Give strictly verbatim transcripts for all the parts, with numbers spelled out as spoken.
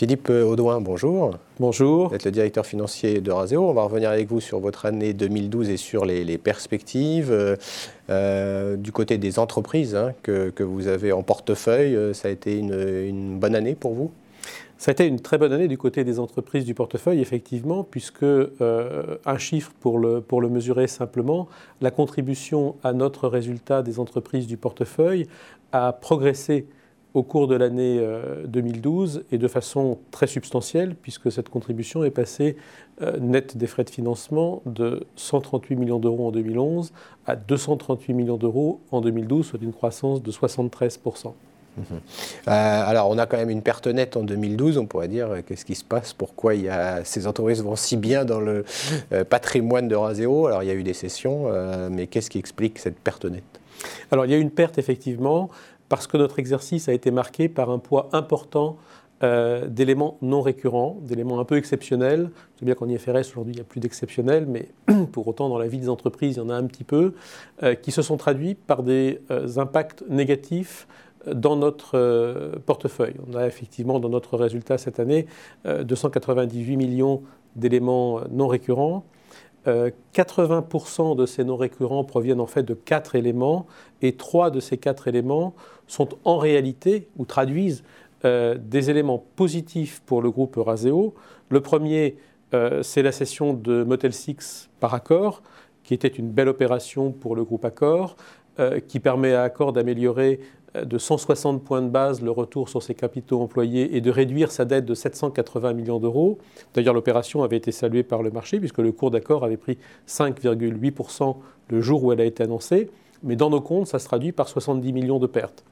Philippe Audouin, bonjour. Bonjour. Vous êtes le directeur financier d'Eurazeo. On va revenir avec vous sur votre année deux mille douze et sur les, les perspectives. Euh, du côté des entreprises hein, que, que vous avez en portefeuille, ça a été une, une bonne année pour vous? Ça a été une très bonne année du côté des entreprises du portefeuille, effectivement, puisque euh, un chiffre pour le, pour le mesurer simplement, la contribution à notre résultat des entreprises du portefeuille a progressé au cours de l'année euh, deux mille douze et de façon très substantielle, puisque cette contribution est passée euh, nette des frais de financement de cent trente-huit millions d'euros en deux mille onze à deux cent trente-huit millions d'euros en deux mille douze, soit une croissance de soixante-treize pour cent. Mmh. Euh, alors, on a quand même une perte nette en deux mille douze. On pourrait dire, qu'est-ce qui se passe? Pourquoi il y a, ces entreprises vont si bien dans le euh, patrimoine d'Eurazeo? Alors, il y a eu des cessions, euh, mais qu'est-ce qui explique cette perte nette? Alors, il y a eu une perte, effectivement, parce que notre exercice a été marqué par un poids important euh, d'éléments non récurrents, d'éléments un peu exceptionnels. Je sais bien qu'en I F R S, aujourd'hui, il n'y a plus d'exceptionnels, mais pour autant, dans la vie des entreprises, il y en a un petit peu, euh, qui se sont traduits par des euh, impacts négatifs dans notre euh, portefeuille. On a effectivement dans notre résultat cette année euh, deux cent quatre-vingt-dix-huit millions d'éléments non récurrents. Euh, quatre-vingts pour cent de ces non récurrents proviennent en fait de quatre éléments et trois de ces quatre éléments sont en réalité ou traduisent euh, des éléments positifs pour le groupe Eurazeo. Le premier, euh, c'est la cession de Motel six par Accor, qui était une belle opération pour le groupe Accor, euh, qui permet à Accor d'améliorer de cent soixante points de base le retour sur ses capitaux employés et de réduire sa dette de sept cent quatre-vingts millions d'euros. D'ailleurs, l'opération avait été saluée par le marché puisque le cours d'Accor avait pris cinq virgule huit pour cent le jour où elle a été annoncée. Mais dans nos comptes, ça se traduit par soixante-dix millions de pertes.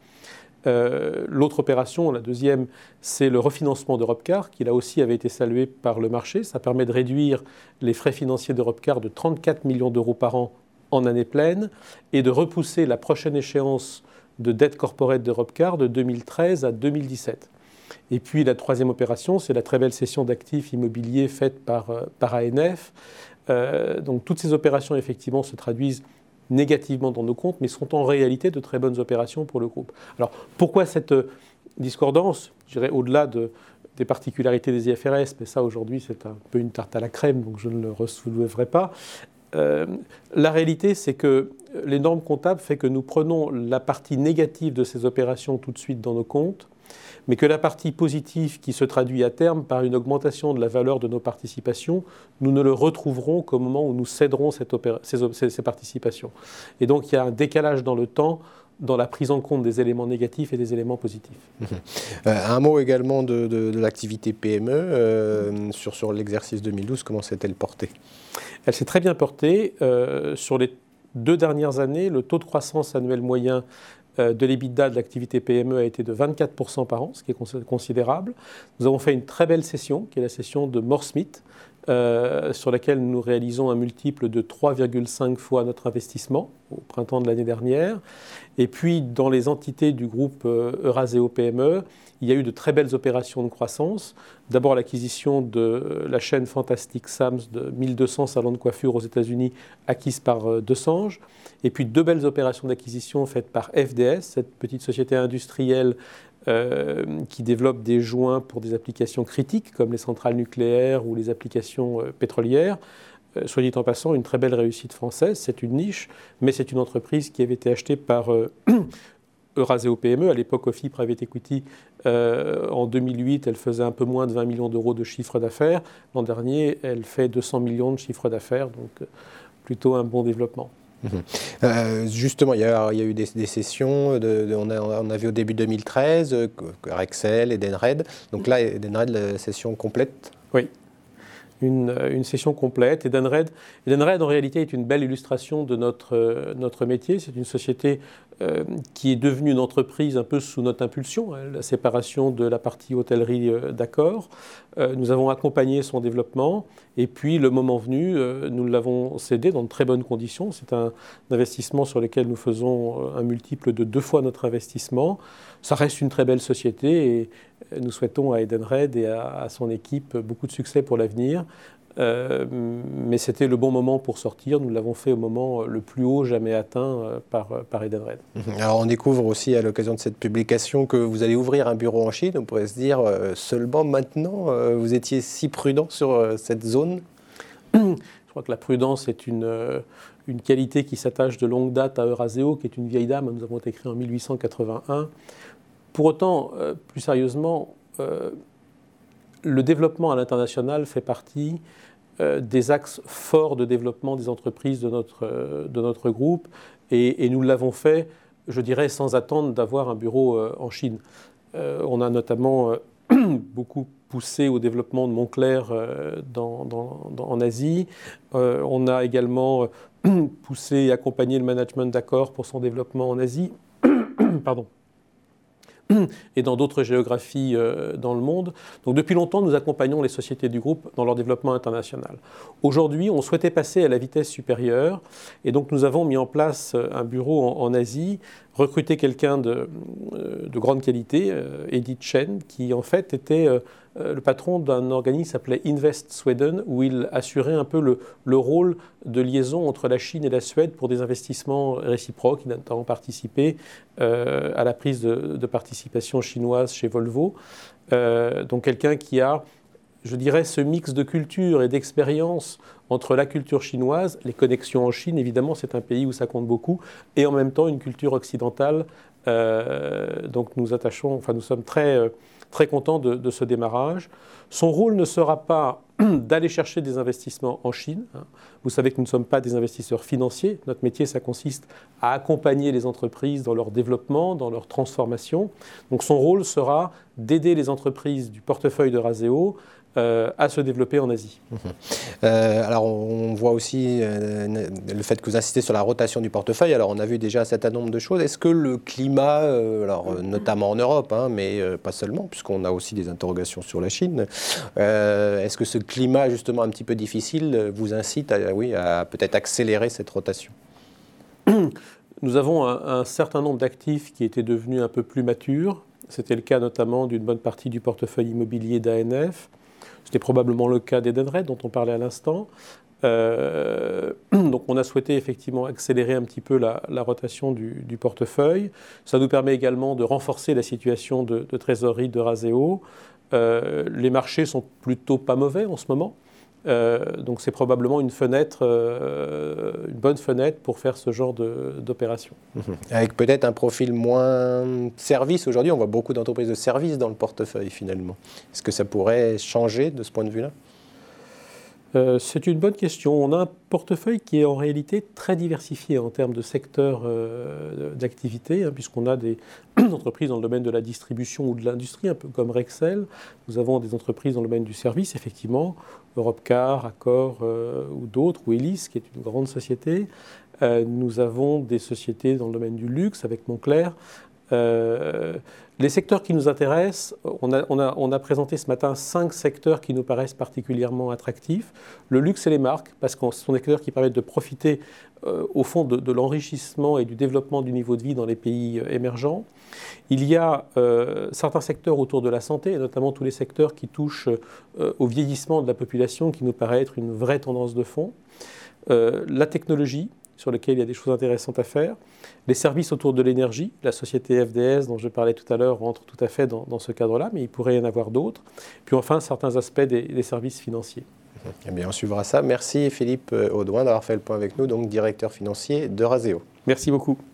Euh, l'autre opération, la deuxième, c'est le refinancement d'Europcar, qui là aussi avait été salué par le marché. Ça permet de réduire les frais financiers d'Europcar de trente-quatre millions d'euros par an en année pleine et de repousser la prochaine échéance de dette corporate d'Europcar de deux mille treize à deux mille dix-sept. Et puis la troisième opération, c'est la très belle cession d'actifs immobiliers faite par, par A N F. Euh, donc toutes ces opérations, effectivement, se traduisent négativement dans nos comptes, mais sont en réalité de très bonnes opérations pour le groupe. Alors pourquoi cette discordance? Je dirais au-delà de, des particularités des I F R S, mais ça aujourd'hui c'est un peu une tarte à la crème, donc je ne le soulèverai pas. Euh, la réalité, c'est que les normes comptables fait que nous prenons la partie négative de ces opérations tout de suite dans nos comptes, mais que la partie positive qui se traduit à terme par une augmentation de la valeur de nos participations, nous ne le retrouverons qu'au moment où nous céderons cette ces, ces, ces participations. Et donc il y a un décalage dans le temps dans la prise en compte des éléments négatifs et des éléments positifs. Mmh. Euh, un mot également de, de, de l'activité P M E, euh, sur, sur l'exercice deux mille douze, comment s'est-elle portée? Elle s'est très bien portée. Euh, sur les deux dernières années, le taux de croissance annuel moyen euh, de l'EBITDA de l'activité P M E a été de vingt-quatre pour cent par an, ce qui est considérable. Nous avons fait une très belle session, qui est la session de Moore Smith, Euh, sur laquelle nous réalisons un multiple de trois virgule cinq fois notre investissement au printemps de l'année dernière. Et puis, dans les entités du groupe euh, Eurazeo P M E, il y a eu de très belles opérations de croissance. D'abord, l'acquisition de la chaîne Fantastic Sam's de mille deux cents salons de coiffure aux États-Unis acquise par euh, Desange. Et puis, deux belles opérations d'acquisition faites par F D S, cette petite société industrielle Euh, qui développe des joints pour des applications critiques comme les centrales nucléaires ou les applications euh, pétrolières. Euh, soit dit en passant, une très belle réussite française, c'est une niche, mais c'est une entreprise qui avait été achetée par euh, Eurazeo P M E, à l'époque O F I Private Equity. Euh, en deux mille huit, elle faisait un peu moins de vingt millions d'euros de chiffre d'affaires. L'an dernier, elle fait deux cents millions de chiffre d'affaires, donc euh, plutôt un bon développement. Mmh. Euh, justement, il y, a, il y a eu des, des sessions, de, de, on, a, on a vu au début deux mille treize, euh, Rexel, Edenred. Donc là, Edenred, la session complète? Oui, une, une session complète. Edenred, Edenred, en réalité, est une belle illustration de notre, euh, notre métier. C'est une société euh, qui est devenue une entreprise un peu sous notre impulsion, hein, la séparation de la partie hôtellerie euh, d'Accor. Euh, nous avons accompagné son développement et puis, le moment venu, euh, nous l'avons cédé dans de très bonnes conditions. C'est un, un investissement sur lequel nous faisons un multiple de deux fois notre investissement. Ça reste une très belle société et nous souhaitons à Edenred et à, à son équipe beaucoup de succès pour l'avenir. Euh, mais c'était le bon moment pour sortir. Nous l'avons fait au moment le plus haut jamais atteint par, par Edenred. Alors on découvre aussi à l'occasion de cette publication que vous allez ouvrir un bureau en Chine. On pourrait se dire euh, seulement maintenant, euh, vous étiez si prudent sur euh, cette zone. Je crois que la prudence est une, euh, une qualité qui s'attache de longue date à Eurazeo, qui est une vieille dame. Nous avons été créés en mille huit cent quatre-vingt-un. Pour autant, euh, plus sérieusement, euh, le développement à l'international fait partie euh, des axes forts de développement des entreprises de notre, euh, de notre groupe et, et nous l'avons fait, je dirais, sans attendre d'avoir un bureau euh, en Chine. Euh, on a notamment euh, beaucoup poussé au développement de Moncler euh, dans, dans, dans, en Asie. Euh, on a également euh, poussé et accompagné le management d'Accor pour son développement en Asie. Pardon. Et dans d'autres géographies euh, dans le monde. Donc depuis longtemps, nous accompagnons les sociétés du groupe dans leur développement international. Aujourd'hui, on souhaitait passer à la vitesse supérieure et donc nous avons mis en place un bureau en, en Asie, recruté quelqu'un de, euh, de grande qualité, euh, Edith Chen, qui en fait était euh, le patron d'un organisme qui s'appelait Invest Sweden, où il assurait un peu le, le rôle de liaison entre la Chine et la Suède pour des investissements réciproques. Il a notamment participé euh, à la prise de, de participation chinoise chez Volvo. Euh, donc quelqu'un qui a, je dirais, ce mix de culture et d'expérience entre la culture chinoise, les connexions en Chine, évidemment, c'est un pays où ça compte beaucoup, et en même temps une culture occidentale. Euh, donc nous attachons, enfin nous sommes très... Euh, très content de, de ce démarrage. Son rôle ne sera pas d'aller chercher des investissements en Chine. Vous savez que nous ne sommes pas des investisseurs financiers. Notre métier, ça consiste à accompagner les entreprises dans leur développement, dans leur transformation. Donc son rôle sera d'aider les entreprises du portefeuille d'Eurazeo Euh, à se développer en Asie. Mmh. Euh, alors on voit aussi euh, le fait que vous insistez sur la rotation du portefeuille. Alors on a vu déjà un certain nombre de choses. Est-ce que le climat, euh, alors notamment en Europe, hein, mais euh, pas seulement, puisqu'on a aussi des interrogations sur la Chine, euh, est-ce que ce climat justement un petit peu difficile vous incite à, oui, à peut-être accélérer cette rotation? Nous avons un, un certain nombre d'actifs qui étaient devenus un peu plus matures. C'était le cas notamment d'une bonne partie du portefeuille immobilier d'A N F. C'était probablement le cas d'Edenred, dont on parlait à l'instant. Euh, donc on a souhaité effectivement accélérer un petit peu la, la rotation du, du portefeuille. Ça nous permet également de renforcer la situation de, de trésorerie d'Eurazeo. Euh, les marchés sont plutôt pas mauvais en ce moment. Euh, donc c'est probablement une fenêtre, euh, une bonne fenêtre pour faire ce genre d'opération. Mmh. Avec peut-être un profil moins service. Aujourd'hui, on voit beaucoup d'entreprises de services dans le portefeuille finalement. Est-ce que ça pourrait changer de ce point de vue-là? Euh, c'est une bonne question. On a un portefeuille qui est en réalité très diversifié en termes de secteurs euh, d'activité, hein, puisqu'on a des entreprises dans le domaine de la distribution ou de l'industrie, un peu comme Rexel. Nous avons des entreprises dans le domaine du service, effectivement, Europcar, Accor euh, ou d'autres, ou Elis, qui est une grande société. Euh, nous avons des sociétés dans le domaine du luxe, avec Moncler. Euh, les secteurs qui nous intéressent, on a, on, a, on a présenté ce matin cinq secteurs qui nous paraissent particulièrement attractifs. Le luxe et les marques, parce que ce sont des secteurs qui permettent de profiter euh, au fond de, de l'enrichissement et du développement du niveau de vie dans les pays euh, émergents. Il y a euh, certains secteurs autour de la santé, et notamment tous les secteurs qui touchent euh, au vieillissement de la population, qui nous paraît être une vraie tendance de fond. Euh, la technologie, sur lequel il y a des choses intéressantes à faire. Les services autour de l'énergie, la société F D S dont je parlais tout à l'heure rentre tout à fait dans, dans ce cadre-là, mais il pourrait y en avoir d'autres. Puis enfin, certains aspects des, des services financiers. Eh bien, on suivra ça. Merci Philippe Audouin d'avoir fait le point avec nous, donc directeur financier d'Eurazeo. Merci beaucoup.